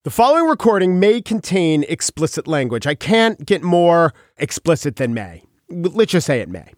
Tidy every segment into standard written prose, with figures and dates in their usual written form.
The following recording may contain explicit language. I can't get more explicit than may. Let's just say it may.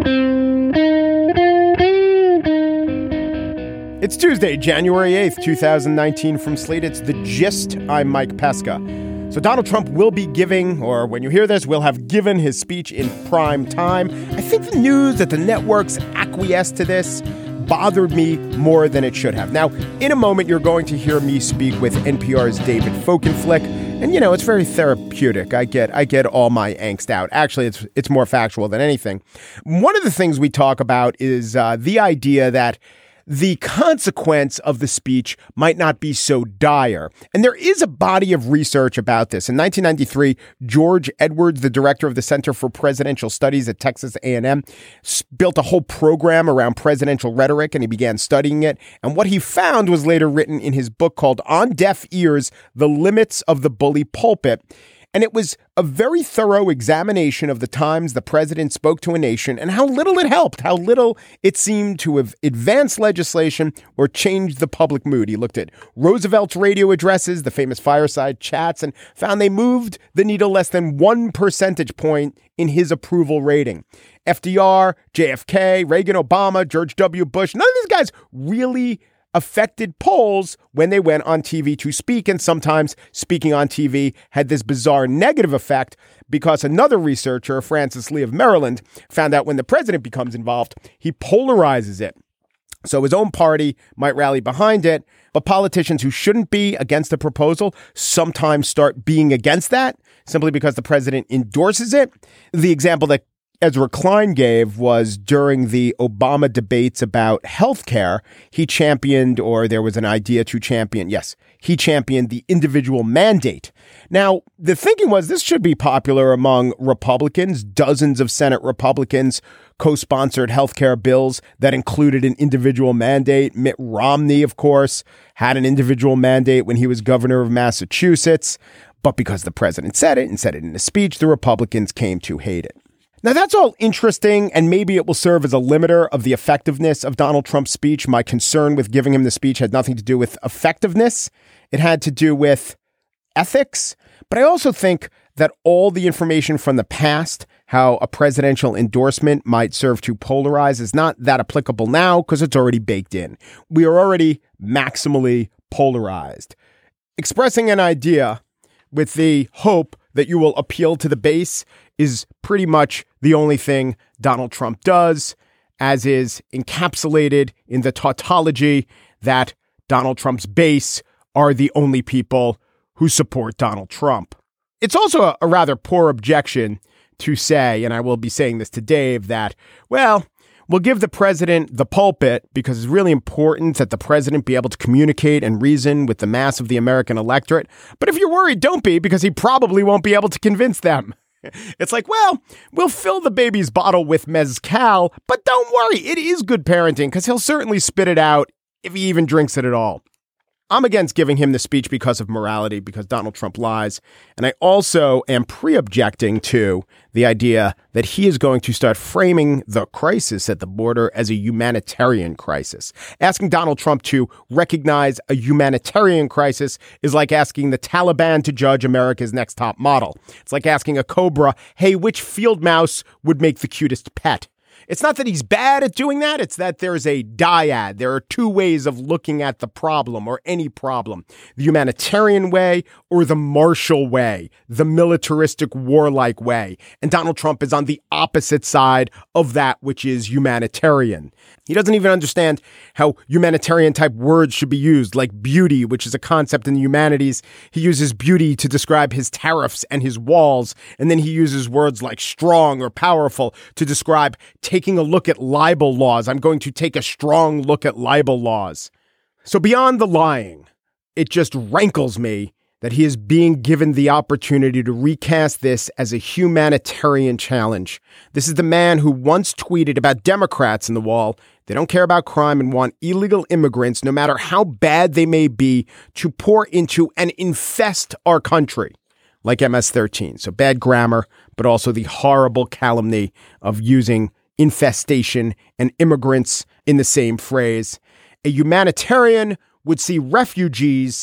It's Tuesday, January 8th, 2019. From Slate, it's The Gist. I'm Mike Pesca. So Donald Trump will be giving, or when you hear this, will have given his speech in prime time. I think the news that the networks acquiesced to this bothered me more than it should have. Now, in a moment, you're going to hear me speak with NPR's David Folkenflik. And, you know, it's very therapeutic. I get all my angst out. Actually, it's more factual than anything. One of the things we talk about is the idea that the consequence of the speech might not be so dire. And there is a body of research about this. In 1993, George Edwards, the director of the Center for Presidential Studies at Texas A&M, built a whole program around presidential rhetoric, and he began studying it. And what he found was later written in his book called On Deaf Ears, The Limits of the Bully Pulpit. And it was a very thorough examination of the times the president spoke to a nation and how little it helped, how little it seemed to have advanced legislation or changed the public mood. He looked at Roosevelt's radio addresses, the famous fireside chats, and found they moved the needle less than 1 percentage point in his approval rating. FDR, JFK, Reagan, Obama, George W. Bush, none of these guys really affected polls when they went on TV to speak. And sometimes speaking on TV had this bizarre negative effect because another researcher, Francis Lee of Maryland, found out when the president becomes involved, he polarizes it. So his own party might rally behind it, but politicians who shouldn't be against the proposal sometimes start being against that simply because the president endorses it. The example that Ezra Klein gave was during the Obama debates about health care. He championed, or there was an idea to champion, he championed the individual mandate. Now, the thinking was this should be popular among Republicans. Dozens of Senate Republicans co-sponsored health care bills that included an individual mandate. Mitt Romney, of course, had an individual mandate when he was governor of Massachusetts. But because the president said it and said it in a speech, the Republicans came to hate it. Now, that's all interesting, and maybe it will serve as a limiter of the effectiveness of Donald Trump's speech. My concern with giving him the speech had nothing to do with effectiveness. It had to do with ethics. But I also think that all the information from the past, how a presidential endorsement might serve to polarize, is not that applicable now because it's already baked in. We are already maximally polarized. Expressing an idea with the hope that you will appeal to the base is pretty much the only thing Donald Trump does, as is encapsulated in the tautology that Donald Trump's base are the only people who support Donald Trump. It's also a rather poor objection to say, and I will be saying this to Dave, that, well, we'll give the president the pulpit because it's really important that the president be able to communicate and reason with the mass of the American electorate. But if you're worried, don't be, because he probably won't be able to convince them. It's like, well, we'll fill the baby's bottle with mezcal, but don't worry, it is good parenting because he'll certainly spit it out if he even drinks it at all. I'm against giving him the speech because of morality, because Donald Trump lies. And I also am pre-objecting to the idea that he is going to start framing the crisis at the border as a humanitarian crisis. Asking Donald Trump to recognize a humanitarian crisis is like asking the Taliban to judge America's next top model. It's like asking a cobra, hey, which field mouse would make the cutest pet? It's not that he's bad at doing that. It's that there's a dyad. There are two ways of looking at the problem or any problem. The humanitarian way or the martial way, the militaristic, warlike way. And Donald Trump is on the opposite side of that, which is humanitarian. He doesn't even understand how humanitarian type words should be used, like beauty, which is a concept in the humanities. He uses beauty to describe his tariffs and his walls. And then he uses words like strong or powerful to describe taking a look at libel laws. I'm going to take a strong look at libel laws. So beyond the lying, it just rankles me that he is being given the opportunity to recast this as a humanitarian challenge. This is the man who once tweeted about Democrats in the wall. They don't care about crime and want illegal immigrants, no matter how bad they may be, to pour into and infest our country, like MS-13. So bad grammar, but also the horrible calumny of using infestation and immigrants in the same phrase. A humanitarian would see refugees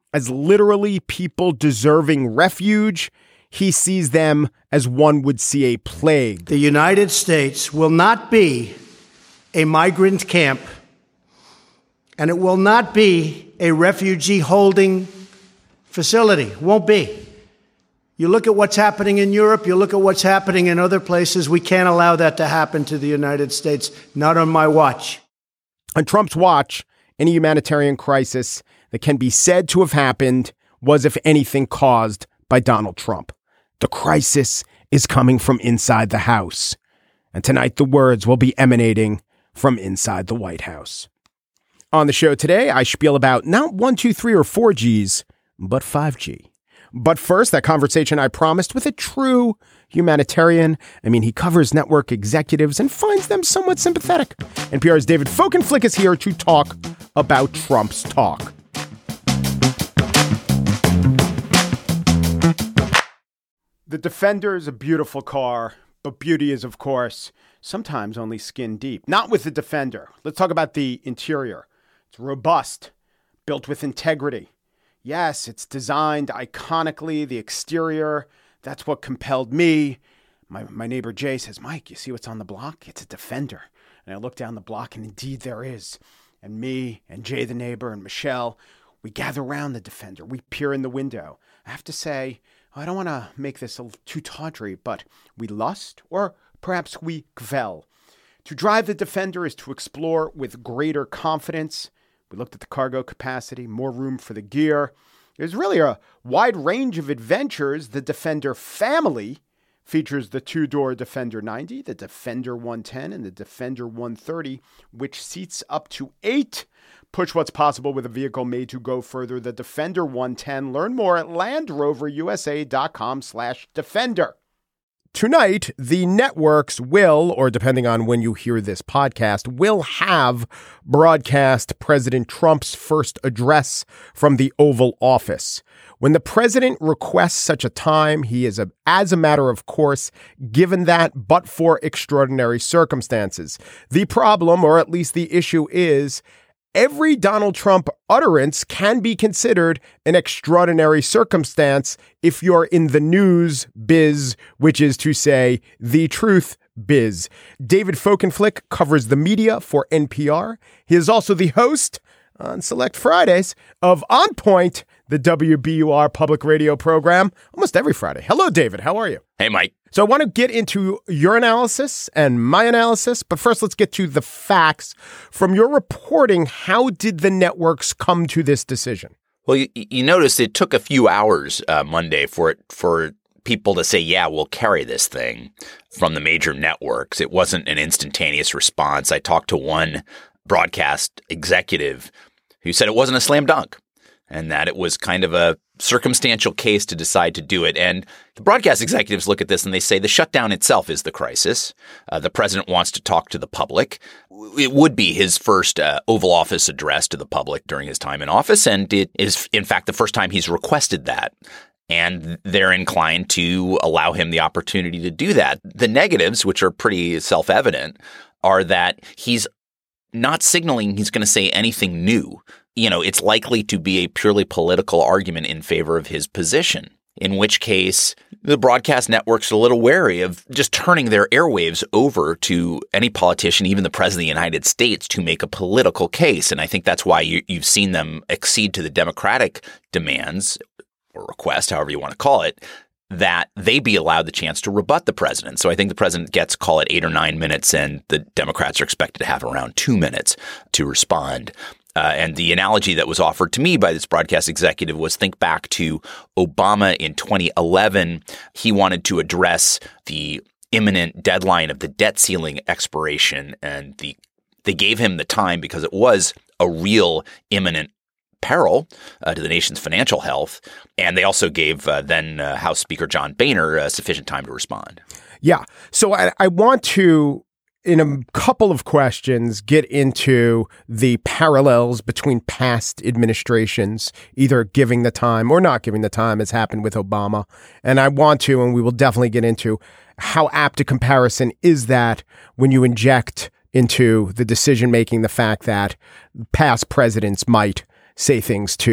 as literally people deserving refuge. He sees them as one would see a plague. The United States will not be a migrant camp, and it will not be a refugee holding facility. Won't be. You look at what's happening in Europe, you look at what's happening in other places. We can't allow that to happen to the United States, not on my watch. On Trump's watch, any humanitarian crisis that can be said to have happened was, if anything, caused by Donald Trump. The crisis is coming from inside the House. And tonight, the words will be emanating from inside the White House. On the show today, I spiel about not 1, 2, 3, or 4 Gs, but 5G. But first, that conversation I promised with a true humanitarian. I mean, he covers network executives and finds them somewhat sympathetic. NPR's David Folkenflik is here to talk about Trump's talk. The Defender is a beautiful car, but beauty is, of course, sometimes only skin deep. Not with the Defender. Let's talk about the interior. It's robust, built with integrity. Yes, it's designed iconically, the exterior. That's what compelled me. My neighbor Jay says, Mike, you see what's on the block? It's a Defender. And I look down the block, and indeed there is. And me and Jay the neighbor and Michelle, we gather around the Defender. We peer in the window. I have to say, I don't want to make this too tawdry, but we lust, or perhaps we gvel. To drive the Defender is to explore with greater confidence. We looked at the cargo capacity, more room for the gear. There's really a wide range of adventures. The Defender family features the 2-door Defender 90, the Defender 110, and the Defender 130, which seats up to 8. Push what's possible with a vehicle made to go further. The Defender 110. Learn more at LandRoverUSA.com/Defender. Tonight, the networks will, or depending on when you hear this podcast, will have broadcast President Trump's first address from the Oval Office. When the president requests such a time, he is, as a matter of course, given that, but for extraordinary circumstances. The problem, or at least the issue, is every Donald Trump utterance can be considered an extraordinary circumstance if you're in the news biz, which is to say, the truth biz. David Folkenflik covers the media for NPR. He is also the host on select Fridays of On Point, the WBUR public radio program, almost every Friday. Hello, David. How are you? Hey, Mike. So I want to get into your analysis and my analysis, but first let's get to the facts. From your reporting, how did the networks come to this decision? Well, you notice it took a few hours Monday for people to say, yeah, we'll carry this thing from the major networks. It wasn't an instantaneous response. I talked to one broadcast executive who said it wasn't a slam dunk and that it was kind of a circumstantial case to decide to do it. And the broadcast executives look at this and they say the shutdown itself is the crisis. The president wants to talk to the public. It would be his first Oval Office address to the public during his time in office. And it is, in fact, the first time he's requested that. And they're inclined to allow him the opportunity to do that. The negatives, which are pretty self-evident, are that he's not signaling he's going to say anything new. You know, it's likely to be a purely political argument in favor of his position, in which case the broadcast networks are a little wary of just turning their airwaves over to any politician, even the president of the United States, to make a political case. And I think that's why you've seen them accede to the Democratic demands or request, however you want to call it, that they be allowed the chance to rebut the president. So I think the president gets, call it 8 or 9 minutes, and the Democrats are expected to have around 2 minutes to respond. And the analogy that was offered to me by this broadcast executive was think back to Obama in 2011. He wanted to address the imminent deadline of the debt ceiling expiration, and they gave him the time because it was a real imminent peril to the nation's financial health. And they also gave then House Speaker John Boehner sufficient time to respond. Yeah. So I want to, in a couple of questions, get into the parallels between past administrations, either giving the time or not giving the time, as happened with Obama. And I want to, and we will definitely get into, how apt a comparison is that when you inject into the decision-making the fact that past presidents might say things to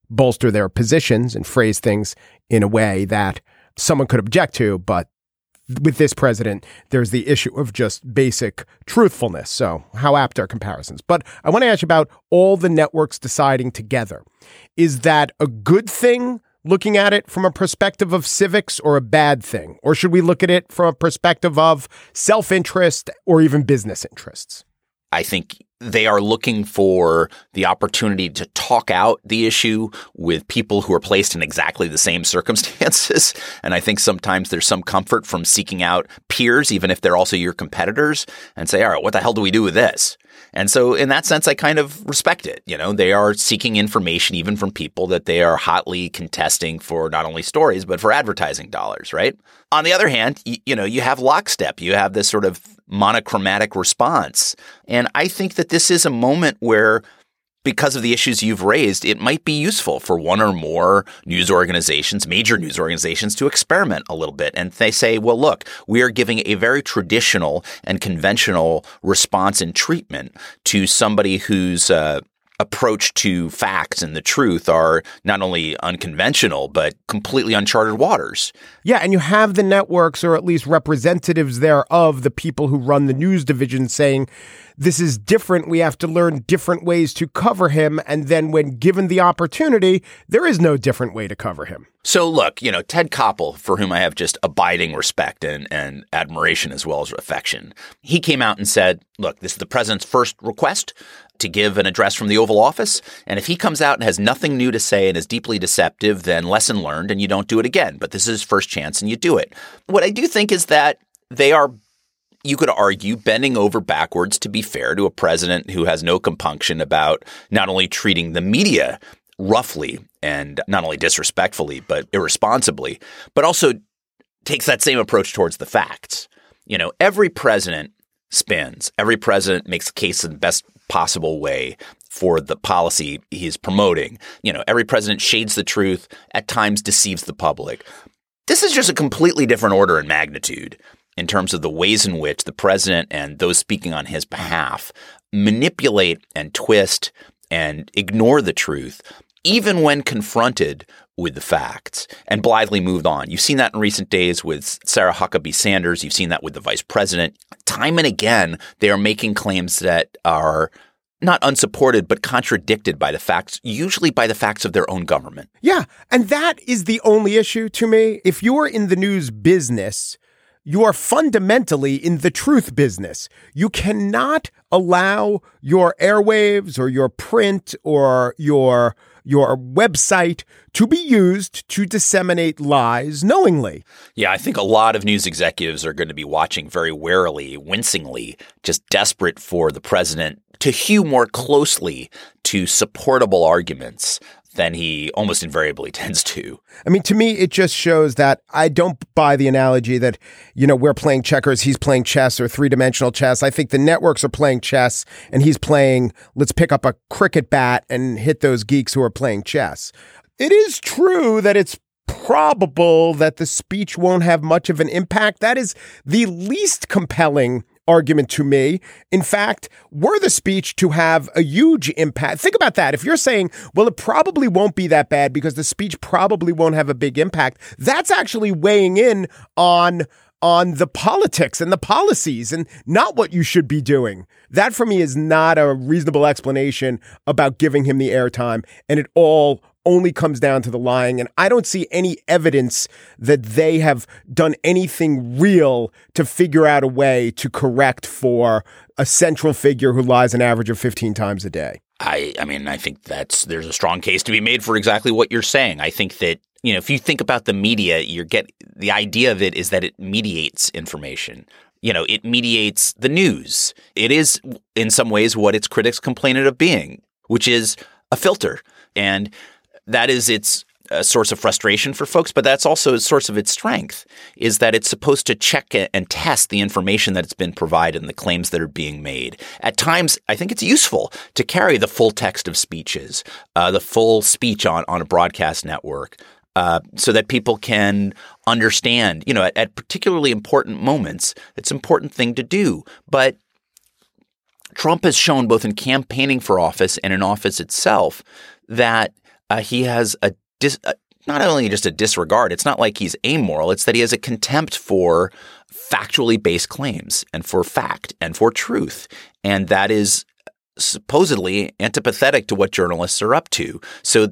bolster their positions and phrase things in a way that someone could object to. But with this president, there's the issue of just basic truthfulness. So how apt are comparisons? But I want to ask you about all the networks deciding together. Is that a good thing, looking at it from a perspective of civics, or a bad thing? Or should we look at it from a perspective of self-interest or even business interests? I think they are looking for the opportunity to talk out the issue with people who are placed in exactly the same circumstances. And I think sometimes there's some comfort from seeking out peers, even if they're also your competitors, and say, all right, what the hell do we do with this? And so in that sense, I kind of respect it. You know, they are seeking information even from people that they are hotly contesting for not only stories, but for advertising dollars, right? On the other hand, you have lockstep. You have this sort of monochromatic response. And I think that this is a moment where, because of the issues you've raised, it might be useful for one or more news organizations, major news organizations, to experiment a little bit. And they say, well, look, we are giving a very traditional and conventional response and treatment to somebody whose approach to facts and the truth are not only unconventional, but completely uncharted waters. Yeah, and you have the networks, or at least representatives thereof, the people who run the news division, saying, this is different. We have to learn different ways to cover him. And then when given the opportunity, there is no different way to cover him. So look, Ted Koppel, for whom I have just abiding respect and admiration as well as affection, he came out and said, look, this is the president's first request to give an address from the Oval Office. And if he comes out and has nothing new to say and is deeply deceptive, then lesson learned and you don't do it again. But this is his first chance and you do it. What I do think is that they are, you could argue, bending over backwards to be fair to a president who has no compunction about not only treating the media roughly and not only disrespectfully, but irresponsibly, but also takes that same approach towards the facts. Every president spins. Every president makes a case in the best possible way for the policy he's promoting. Every president shades the truth, at times deceives the public. This is just a completely different order and magnitude in terms of the ways in which the president and those speaking on his behalf manipulate and twist and ignore the truth, even when confronted with the facts, and blithely moved on. You've seen that in recent days with Sarah Huckabee Sanders. You've seen that with the vice president. Time and again, they are making claims that are not unsupported, but contradicted by the facts, usually by the facts of their own government. Yeah, and that is the only issue to me. If you're in the news business, you are fundamentally in the truth business. You cannot allow your airwaves or your print or your website to be used to disseminate lies knowingly. Yeah, I think a lot of news executives are going to be watching very warily, wincingly, just desperate for the president to hew more closely to supportable arguments than he almost invariably tends to. I mean, to me, it just shows that I don't buy the analogy that, we're playing checkers, he's playing chess or three-dimensional chess. I think the networks are playing chess and he's playing, let's pick up a cricket bat and hit those geeks who are playing chess. It is true that it's probable that the speech won't have much of an impact. That is the least compelling argument to me. In fact, were the speech to have a huge impact, think about that. If you're saying, well, it probably won't be that bad because the speech probably won't have a big impact, that's actually weighing in on the politics and the policies and not what you should be doing. That for me is not a reasonable explanation about giving him the airtime, and it all only comes down to the lying. And I don't see any evidence that they have done anything real to figure out a way to correct for a central figure who lies an average of 15 times a day. I mean, I think there's a strong case to be made for exactly what you're saying. I think that, if you think about the media, the idea of it is that it mediates information. It mediates the news. It is in some ways what its critics complain of being, which is a filter. And that is its source of frustration for folks, but that's also a source of its strength, is that it's supposed to check and test the information that it's been provided and the claims that are being made. At times, I think it's useful to carry the full text of speeches, the full speech on a broadcast network, so that people can understand, at particularly important moments, it's an important thing to do. But Trump has shown both in campaigning for office and in office itself that he has not only just a disregard, it's not like he's amoral, it's that he has a contempt for factually based claims and for fact and for truth. And that is supposedly antipathetic to what journalists are up to. So,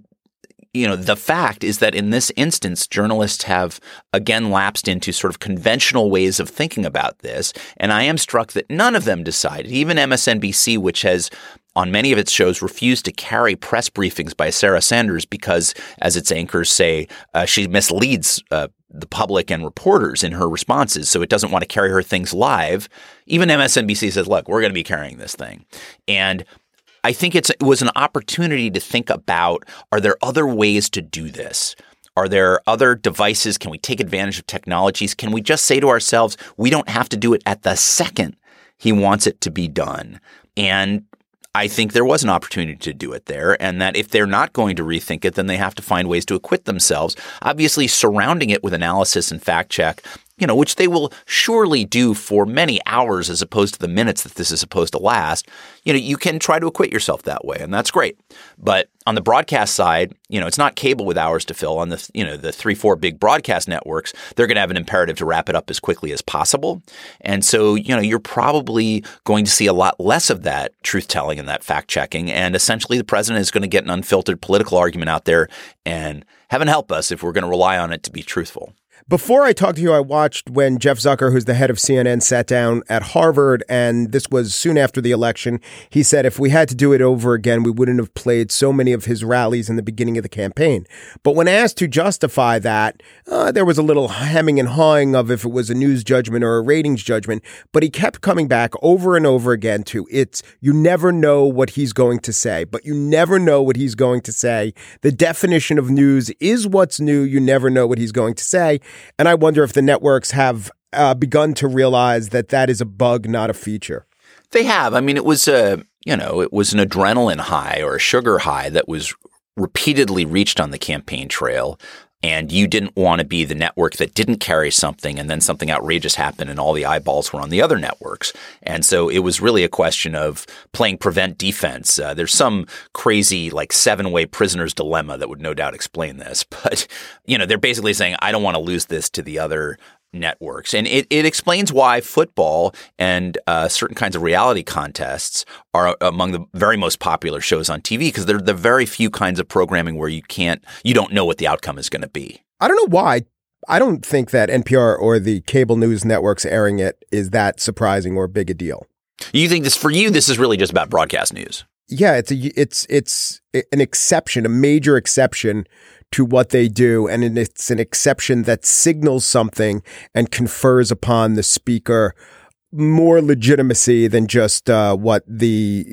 the fact is that in this instance, journalists have again lapsed into sort of conventional ways of thinking about this. And I am struck that none of them decided, even MSNBC, which has on many of its shows refused to carry press briefings by Sarah Sanders because, as its anchors say, she misleads the public and reporters in her responses. So it doesn't want to carry her things live. Even MSNBC says, look, we're going to be carrying this thing. And I think it was an opportunity to think about, are there other ways to do this? Are there other devices? Can we take advantage of technologies? Can we just say to ourselves, we don't have to do it at the second he wants it to be done? And I think there was an opportunity to do it there, and that if they're not going to rethink it, then they have to find ways to acquit themselves, obviously surrounding it with analysis and fact check, which they will surely do for many hours as opposed to the minutes that this is supposed to last. You can try to acquit yourself that way, and that's great. But on the broadcast side, it's not cable with hours to fill. On the 3-4 big broadcast networks, they're going to have an imperative to wrap it up as quickly as possible. And so, you're probably going to see a lot less of that truth telling and that fact checking. And essentially, the president is going to get an unfiltered political argument out there, and heaven help us if we're going to rely on it to be truthful. Before I talked to you, I watched when Jeff Zucker, who's the head of CNN, sat down at Harvard, and this was soon after the election. He said if we had to do it over again, we wouldn't have played so many of his rallies in the beginning of the campaign. But when asked to justify that, there was a little hemming and hawing of if it was a news judgment or a ratings judgment. But he kept coming back over and over again to you never know what he's going to say, but you never know what he's going to say. The definition of news is what's new. You never know what he's going to say. And I wonder if the networks have begun to realize that is a bug, not a feature. They have. I mean, it was it was an adrenaline high or a sugar high that was repeatedly reached on the campaign trail. And you didn't want to be the network that didn't carry something and then something outrageous happened and all the eyeballs were on the other networks. And so it was really a question of playing prevent defense. There's some crazy 7-way prisoner's dilemma that would no doubt explain this. But, they're basically saying, I don't want to lose this to the other networks. And it explains why football and certain kinds of reality contests are among the very most popular shows on TV, because they're the very few kinds of programming where you don't know what the outcome is going to be. I don't know why. I don't think that NPR or the cable news networks airing it is that surprising or big a deal. You think this is really just about broadcast news? Yeah, it's an exception, a major exception to what they do, and it's an exception that signals something and confers upon the speaker more legitimacy than just what the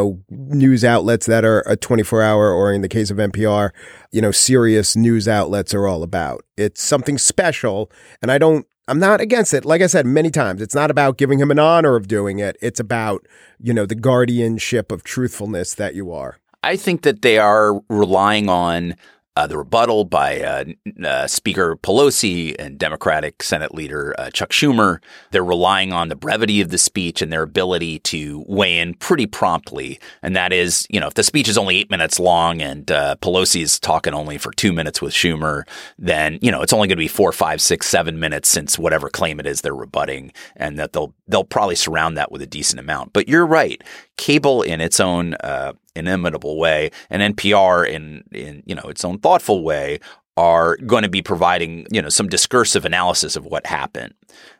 news outlets that are a 24-hour, or in the case of NPR, serious news outlets are all about. It's something special, and I'm not against it. Like I said many times, it's not about giving him an honor of doing it. It's about, the guardianship of truthfulness that you are. I think that they are relying on the rebuttal by Speaker Pelosi and Democratic Senate Leader Chuck Schumer. They're relying on the brevity of the speech and their ability to weigh in pretty promptly. And that is, if the speech is only 8 minutes long and Pelosi is talking only for 2 minutes with Schumer, then, it's only going to be 4, 5, 6, 7 minutes since whatever claim it is they're rebutting, and that they'll probably surround that with a decent amount. But you're right. Cable in its own inimitable way, and NPR in its own thoughtful way are going to be providing some discursive analysis of what happened.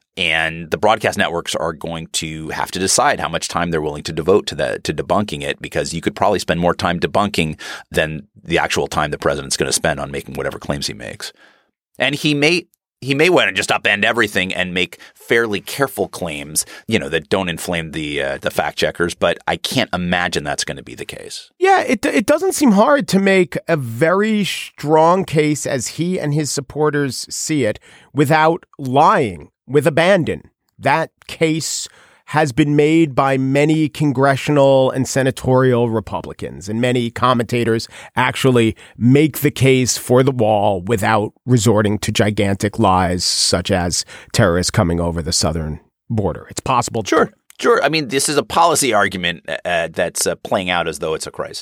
And the broadcast networks are going to have to decide how much time they're willing to devote to debunking it, because you could probably spend more time debunking than the actual time the president's going to spend on making whatever claims he makes. And he may want to just upend everything and make fairly careful claims, that don't inflame the fact checkers. But I can't imagine that's going to be the case. Yeah, it doesn't seem hard to make a very strong case, as he and his supporters see it, without lying, with abandon. That case has been made by many congressional and senatorial Republicans, and many commentators actually make the case for the wall without resorting to gigantic lies such as terrorists coming over the southern border. It's possible. Sure. I mean, this is a policy argument that's playing out as though it's a crisis.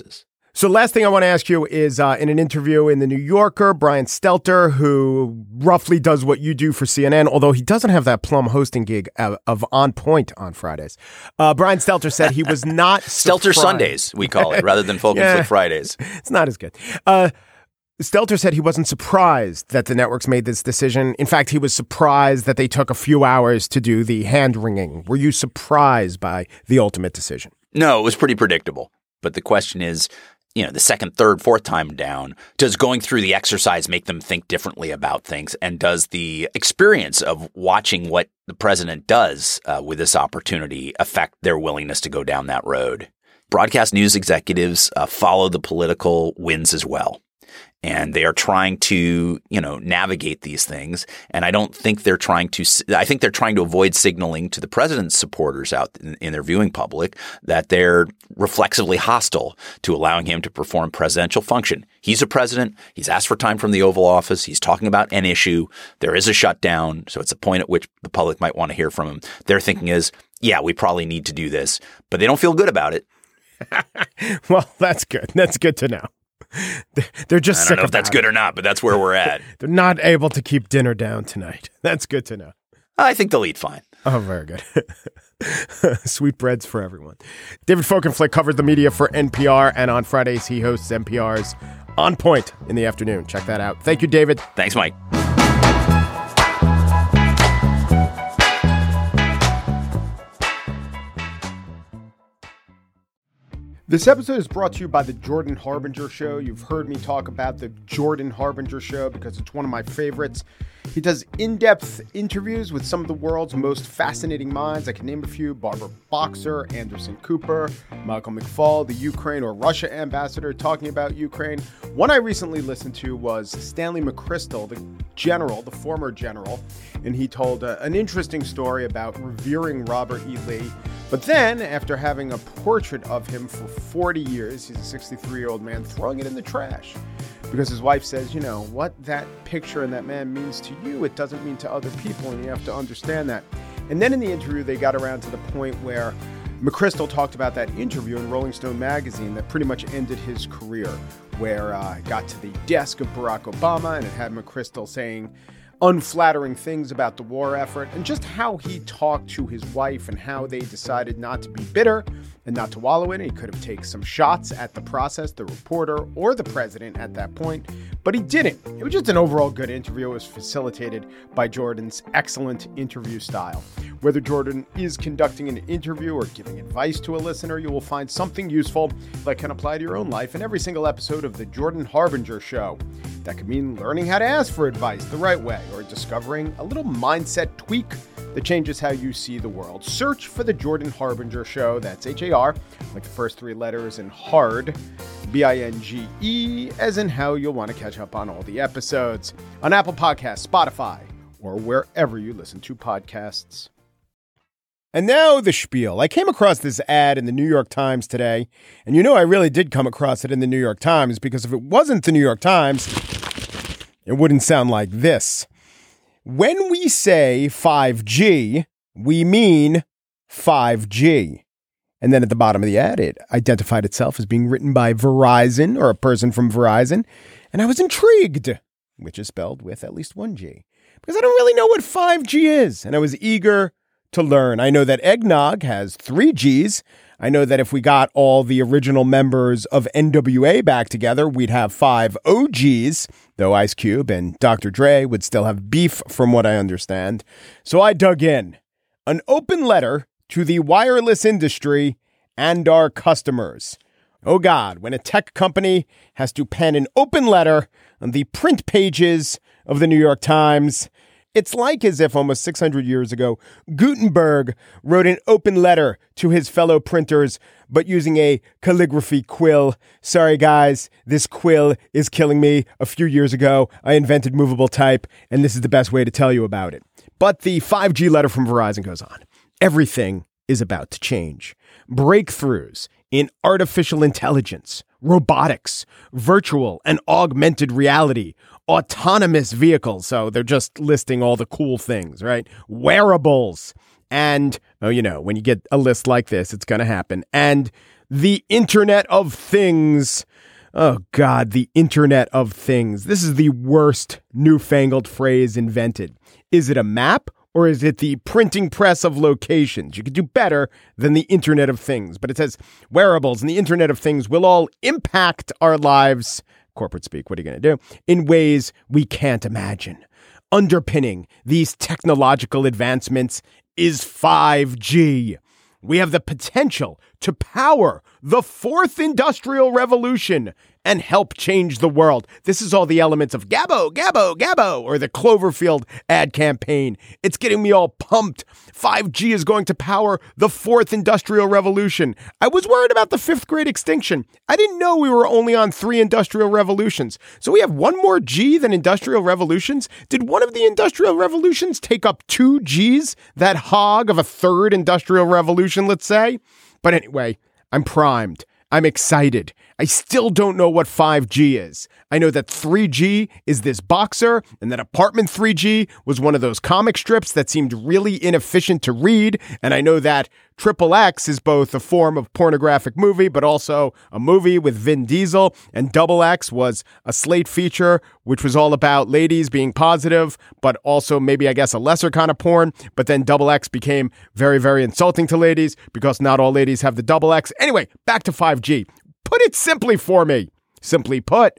So last thing I want to ask you is in an interview in The New Yorker, Brian Stelter, who roughly does what you do for CNN, although he doesn't have that plum hosting gig of On Point on Fridays. Brian Stelter said he was not Stelter Sundays, we call it, rather than Folk and Flick Fridays. It's not as good. Stelter said he wasn't surprised that the networks made this decision. In fact, he was surprised that they took a few hours to do the hand-wringing. Were you surprised by the ultimate decision? No, it was pretty predictable. But the question is, the second, third, fourth time down, does going through the exercise make them think differently about things? And does the experience of watching what the president does with this opportunity affect their willingness to go down that road? Broadcast news executives follow the political winds as well. And they are trying to, navigate these things. And I don't think they're trying to – I think they're trying to avoid signaling to the president's supporters out in their viewing public that they're reflexively hostile to allowing him to perform presidential function. He's a president. He's asked for time from the Oval Office. He's talking about an issue. There is a shutdown. So it's a point at which the public might want to hear from him. Their thinking is, yeah, we probably need to do this. But they don't feel good about it. Well, that's good. That's good to know. They're just sick of it. I don't know if that's good or not, but that's where we're at. They're not able to keep dinner down tonight. That's good to know. I think they'll eat fine. Oh, very good. Sweetbreads for everyone. David Folkenflik covered the media for NPR, and on Fridays he hosts NPR's On Point in the afternoon. Check that out. Thank you, David. Thanks, Mike. This episode is brought to you by the Jordan Harbinger Show. You've heard me talk about the Jordan Harbinger Show because it's one of my favorites. He does in-depth interviews with some of the world's most fascinating minds. I can name a few: Barbara Boxer, Anderson Cooper, Michael McFaul, the Ukraine or Russia ambassador talking about Ukraine. One I recently listened to was Stanley McChrystal, the general, the former general, and he told an interesting story about revering Robert E. Lee. But then, after having a portrait of him for 40 years, he's a 63-year-old man, throwing it in the trash. Because his wife says, what that picture and that man means to you, it doesn't mean to other people, and you have to understand that. And then in the interview, they got around to the point where McChrystal talked about that interview in Rolling Stone magazine that pretty much ended his career, where it got to the desk of Barack Obama, and it had McChrystal saying unflattering things about the war effort, and just how he talked to his wife and how they decided not to be bitter and not to wallow in it. He could have taken some shots at the process, the reporter, or the president at that point, but he didn't. It was just an overall good interview. It was facilitated by Jordan's excellent interview style. Whether Jordan is conducting an interview or giving advice to a listener, you will find something useful that can apply to your own life in every single episode of The Jordan Harbinger Show. That could mean learning how to ask for advice the right way, or discovering a little mindset tweak that changes how you see the world. Search for The Jordan Harbinger Show. That's H-A-R, like the first three letters, and hard, B-I-N-G-E, as in how you'll want to catch up on all the episodes on Apple Podcasts, Spotify, or wherever you listen to podcasts. And now the spiel. I came across this ad in the New York Times today, and I really did come across it in the New York Times, because if it wasn't the New York Times, it wouldn't sound like this. When we say 5G, we mean 5G. And then at the bottom of the ad, it identified itself as being written by Verizon, or a person from Verizon. And I was intrigued, which is spelled with at least one G, because I don't really know what 5G is. And I was eager to learn. I know that eggnog has 3 Gs. I know that if we got all the original members of NWA back together, we'd have 5 OGs, though Ice Cube and Dr. Dre would still have beef from what I understand. So I dug in. An open letter to the wireless industry and our customers. Oh God, when a tech company has to pen an open letter on the print pages of the New York Times, it's like as if almost 600 years ago, Gutenberg wrote an open letter to his fellow printers, but using a calligraphy quill. Sorry, guys, this quill is killing me. A few years ago, I invented movable type, and this is the best way to tell you about it. But the 5G letter from Verizon goes on. Everything is about to change. Breakthroughs in artificial intelligence, robotics, virtual and augmented reality, autonomous vehicles. So they're just listing all the cool things, right? Wearables. And, when you get a list like this, it's going to happen. And the Internet of Things. Oh, God, the Internet of Things. This is the worst newfangled phrase invented. Is it a map or is it the printing press of locations? You could do better than the Internet of Things. But it says wearables and the Internet of Things will all impact our lives, corporate speak, what are you going to do, in ways we can't imagine. Underpinning these technological advancements is 5G. We have the potential to power the fourth industrial revolution and help change the world. This is all the elements of Gabbo, Gabbo, Gabbo, or the Cloverfield ad campaign. It's getting me all pumped. 5G is going to power the fourth industrial revolution. I was worried about the fifth great extinction. I didn't know we were only on 3 industrial revolutions. So we have one more G than industrial revolutions? Did one of the industrial revolutions take up 2 Gs? That hog of a third industrial revolution, let's say? But anyway, I'm primed. I'm excited. I still don't know what 5G is. I know that 3G is this boxer, and that Apartment 3G was one of those comic strips that seemed really inefficient to read, and I know that XXX is both a form of pornographic movie, but also a movie with Vin Diesel, and XX was a Slate feature, which was all about ladies being positive, but also maybe, I guess, a lesser kind of porn, but then XX became very, very insulting to ladies, because not all ladies have the XX. Anyway, back to 5G. Put it simply for me. Simply put,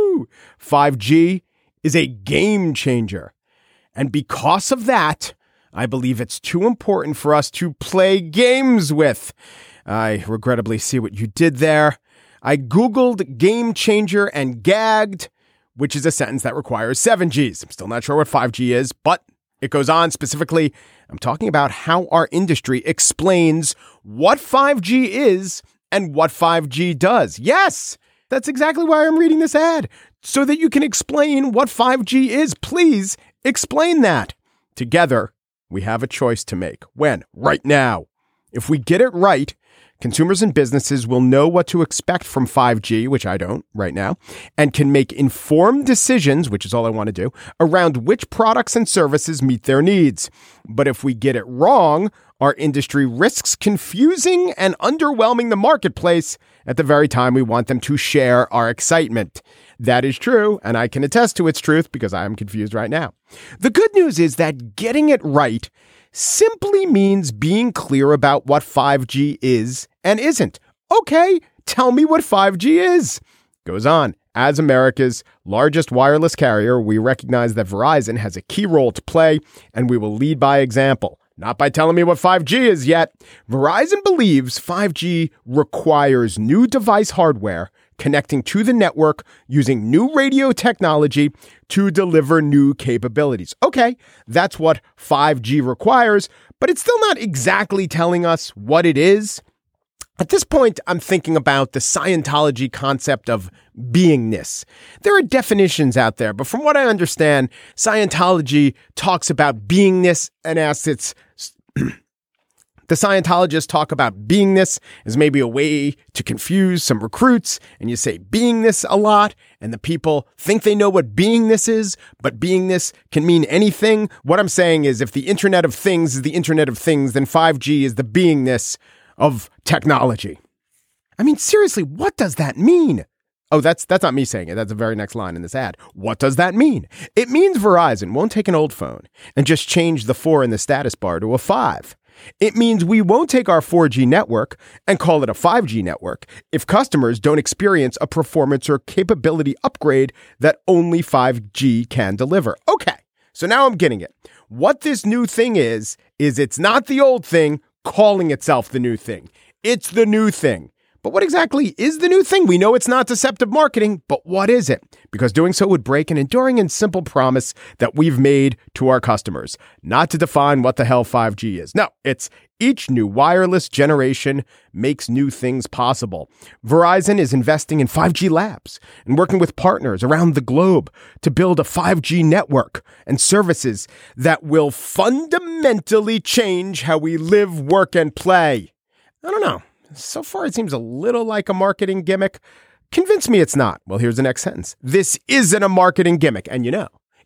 5G is a game changer. And because of that, I believe it's too important for us to play games with. I regrettably see what you did there. I Googled game changer and gagged, which is a sentence that requires 7 Gs. I'm still not sure what 5G is, but it goes on. Specifically, I'm talking about how our industry explains what 5G is and what 5G does. Yes, that's exactly why I'm reading this ad, so that you can explain what 5G is. Please explain that. Together, we have a choice to make. When? Right now. If we get it right, consumers and businesses will know what to expect from 5G, which I don't right now, and can make informed decisions, which is all I want to do, around which products and services meet their needs. But if we get it wrong, our industry risks confusing and underwhelming the marketplace at the very time we want them to share our excitement. That is true, and I can attest to its truth because I am confused right now. The good news is that getting it right simply means being clear about what 5G is and isn't. Okay, tell me what 5G is. Goes on. As America's largest wireless carrier, we recognize that Verizon has a key role to play, and we will lead by example. Not by telling me what 5G is yet. Verizon believes 5G requires new device hardware connecting to the network using new radio technology to deliver new capabilities. Okay, that's what 5G requires, but it's still not exactly telling us what it is. At this point, I'm thinking about the Scientology concept of beingness. There are definitions out there, but from what I understand, Scientology talks about beingness and asks its the Scientologists talk about beingness as maybe a way to confuse some recruits, and you say beingness a lot, and the people think they know what beingness is, but beingness can mean anything. What I'm saying is if the Internet of Things is the Internet of Things, then 5G is the beingness of technology. I mean, seriously, what does that mean? Oh, that's not me saying it. That's the very next line in this ad. What does that mean? It means Verizon won't take an old phone and just change the 4 in the status bar to a 5. It means we won't take our 4G network and call it a 5G network if customers don't experience a performance or capability upgrade that only 5G can deliver. Okay, so now I'm getting it. What this new thing is it's not the old thing calling itself the new thing. It's the new thing. But what exactly is the new thing? We know it's not deceptive marketing, but what is it? Because doing so would break an enduring and simple promise that we've made to our customers, not to define what the hell 5G is. No, it's each new wireless generation makes new things possible. Verizon is investing in 5G labs and working with partners around the globe to build a 5G network and services that will fundamentally change how we live, work, and play. I don't know. So far, it seems a little like a marketing gimmick. Convince me it's not. Well, here's the next sentence. This isn't a marketing gimmick. And you know,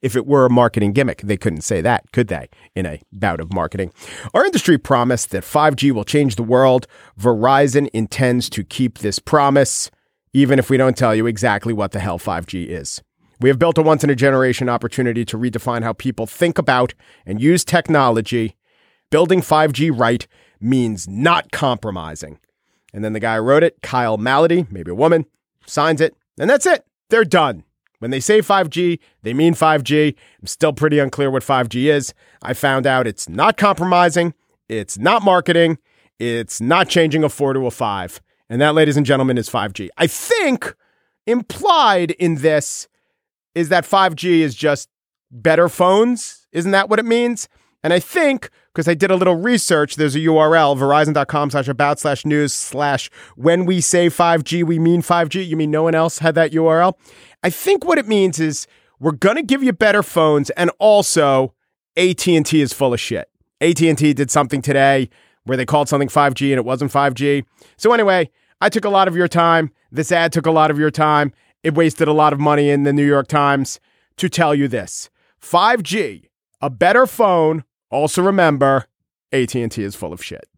if it were a marketing gimmick. They couldn't say that, could they, in a bout of marketing? Our industry promised that 5G will change the world. Verizon intends to keep this promise, even if we don't tell you exactly what the hell 5G is. We have built a once-in-a-generation opportunity to redefine how people think about and use technology. Building 5G right means not compromising. And then the guy who wrote it, Kyle Malady, maybe a woman, signs it, and that's it. They're done. When they say 5G, they mean 5G. I'm still pretty unclear what 5G is. I found out it's not compromising, it's not marketing, it's not changing a 4 to a 5. And that, ladies and gentlemen, is 5G. I think implied in this is that 5G is just better phones. Isn't that what it means? And I think, because I did a little research, there's a URL, verizon.com/about/news/when we say 5G, we mean 5G. You mean no one else had that URL? I think what it means is we're going to give you better phones, and also AT&T is full of shit. AT&T did something today where they called something 5G and it wasn't 5G. So anyway, I took a lot of your time. This ad took a lot of your time. It wasted a lot of money in the New York Times to tell you this. 5G, a better phone. Also remember, AT&T is full of shit.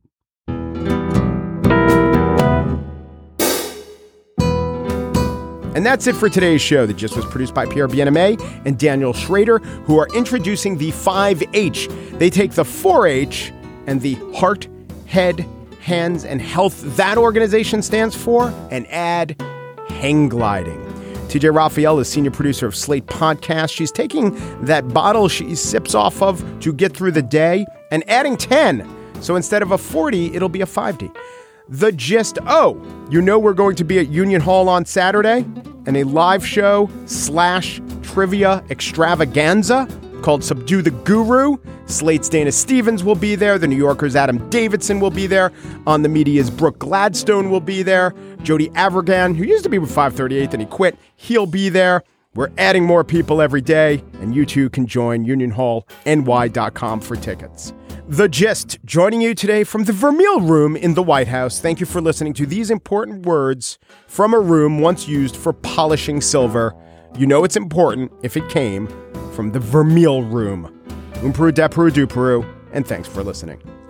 And that's it for today's show. The Gist was produced by Pierre Bien-Aimé and Daniel Schrader, who are introducing the 5H. They take the 4H and the heart, head, hands, and health that organization stands for and add hang gliding. TJ Raphael is senior producer of Slate Podcast. She's taking that bottle she sips off of to get through the day and adding 10. So instead of a 40, it'll be a 50. The Gist. Oh, you know we're going to be at Union Hall on Saturday and a live show / trivia extravaganza called Subdue the Guru. Slate's Dana Stevens will be there. The New Yorker's Adam Davidson will be there. On the Media's Brooke Gladstone will be there. Jody Avirgan, who used to be with 538, then he quit, he'll be there. We're adding more people every day, and you too can join unionhallny.com for tickets. The Gist, joining you today from the Vermeil Room in the White House. Thank you for listening to these important words from a room once used for polishing silver. You know it's important if it came from the Vermeil Room. Peru, de Peru, du Peru, and thanks for listening.